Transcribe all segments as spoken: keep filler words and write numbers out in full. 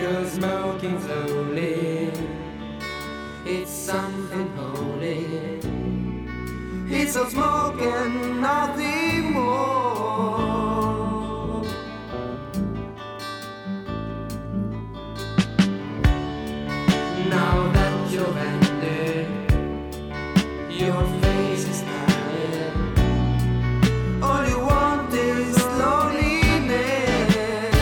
You're smoking slowly. It's something holy. It's all smoke and nothing more. Now that you've ended, your face is tired. All you want is loneliness.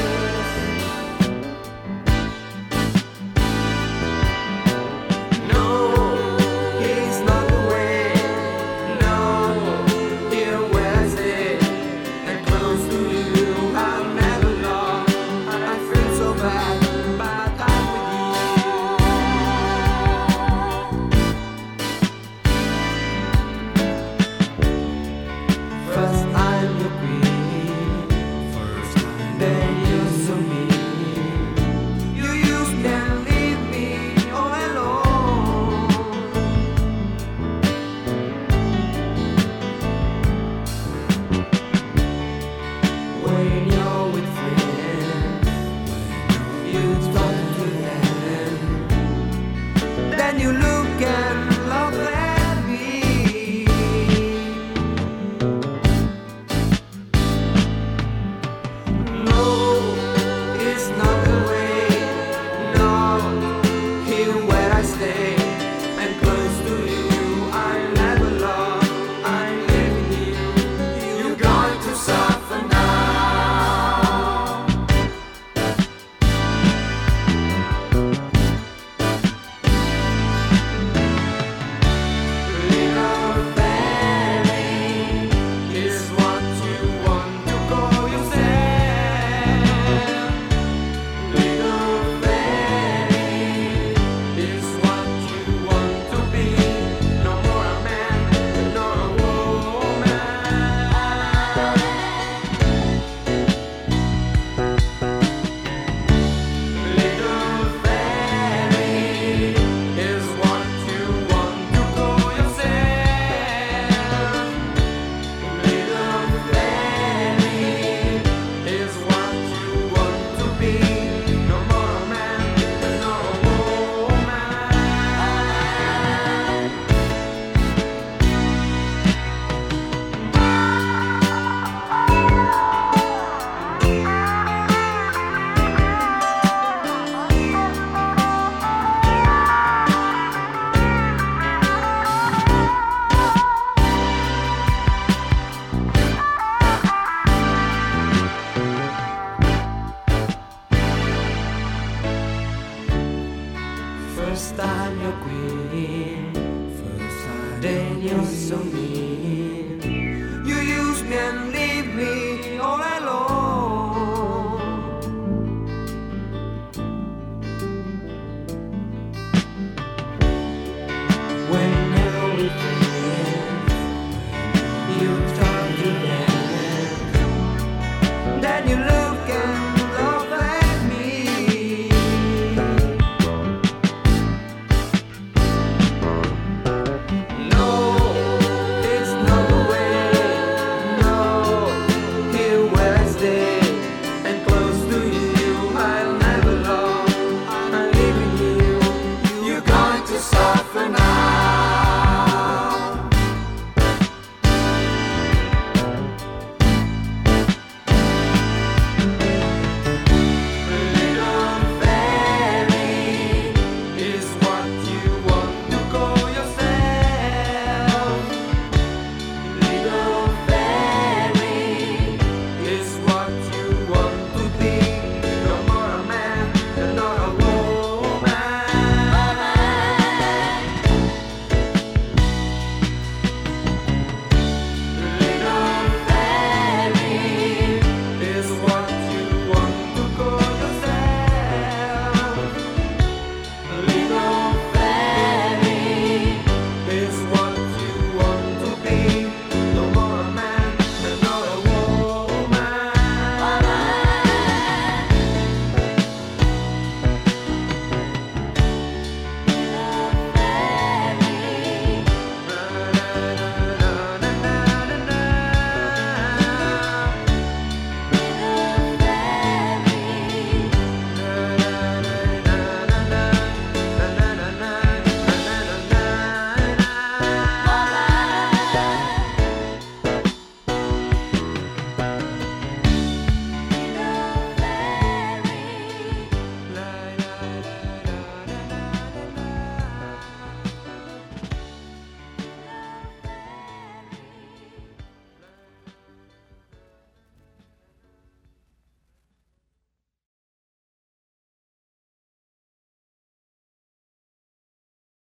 No, it's not the way. No, here where I stay and close to you, I'll never love. I feel so bad, but I'm with you. First I'm your queen, then you saw me. You used to leave me all alone. When you're with friends, you talk to them. Then you look and laugh at me. No, it's not the way. No, here where I stay and close to you, I never love. I'm living you. You're going to suffer now. Little fairy is what you want to call yourself. Little fairy is what you want to be. No more a man, nor a woman. Little fairy is what you want to call yourself. Little fairy is what you want to be. No more a man, nor a woman. First I'm your queen, then you saw me.